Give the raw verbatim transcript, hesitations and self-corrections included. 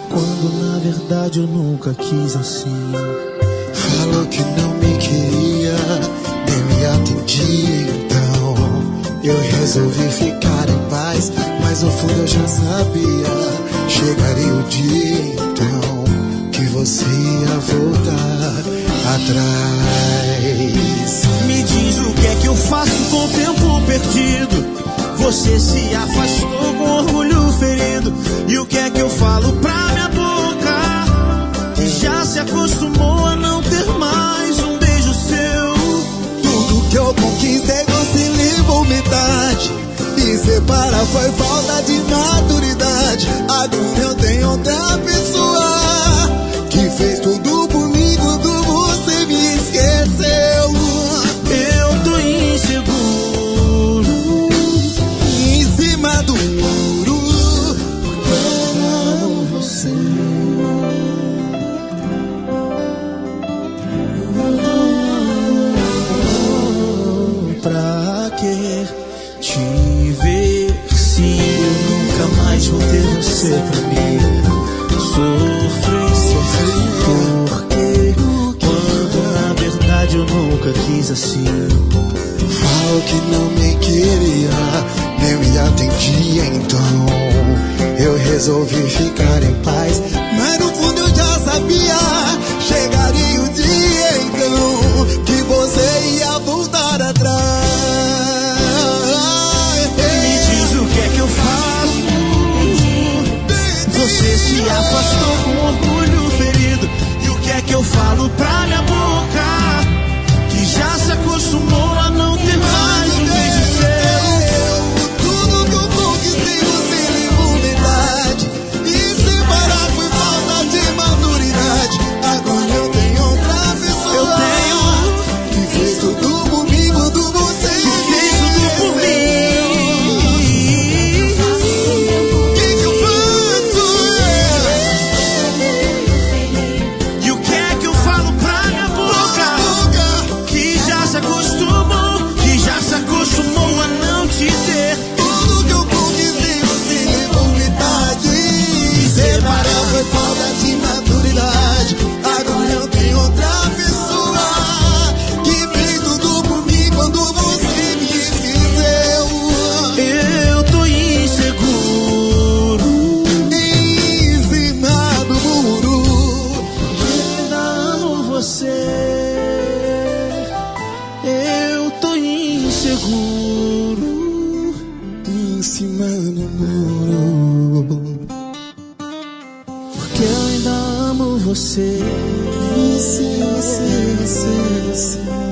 quando na verdade eu nunca quis assim. Falou que não me queria, nem me atendia, então eu resolvi ficar em paz, mas no fundo eu já sabia. Chegaria o dia então que você ia voltar atrás. Me diz o que é que eu faço com o tempo perdido. Você se afastou com orgulho ferido. E o que é que eu falo pra minha boca, que já se acostumou a não ter mais um beijo seu? Tudo que eu conquistei você levou metade, e separar foi falta de maturidade. Agora eu tenho outra pessoa que fez tudo por mim quando você me esqueceu. Eu tô inseguro em cima do muro, porque eu amo você. Pra que te ver se eu nunca mais vou ter você pra mim? Sofrer, sofrer, porque quando na verdade eu nunca quis assim. Falou que não me queria, nem me atendia, então eu resolvi ficar em paz, mas no fundo eu já sabia. Chegaria o dia então que você ia voltar atrás. Me diz o que é que eu faço. Você se afastou com orgulho ferido. E o que é que eu falo pra minha boca, que já se acostumou a não ter mais um beijo seu? Tudo que eu conquistei você levou metade, e separar foi falta de maturidade. Agora eu tenho outra pessoa, Eu tenho, que fez tudo por mim quando você que fez tudo por mim. O que que eu faço? E o que é que eu falo pra minha boca, que já se acostumou, que já se acostumou a não te ter? Tudo que eu conquistei você levou metade, e separar foi falta de maturidade. Agora eu tenho outra pessoa que fez tudo por mim quando você me esqueceu. Eu tô inseguro Em cima do muro, ainda amo você. Eu tô inseguro. em cima do muro, Porque eu ainda amo você. sim, sim, sim, sim.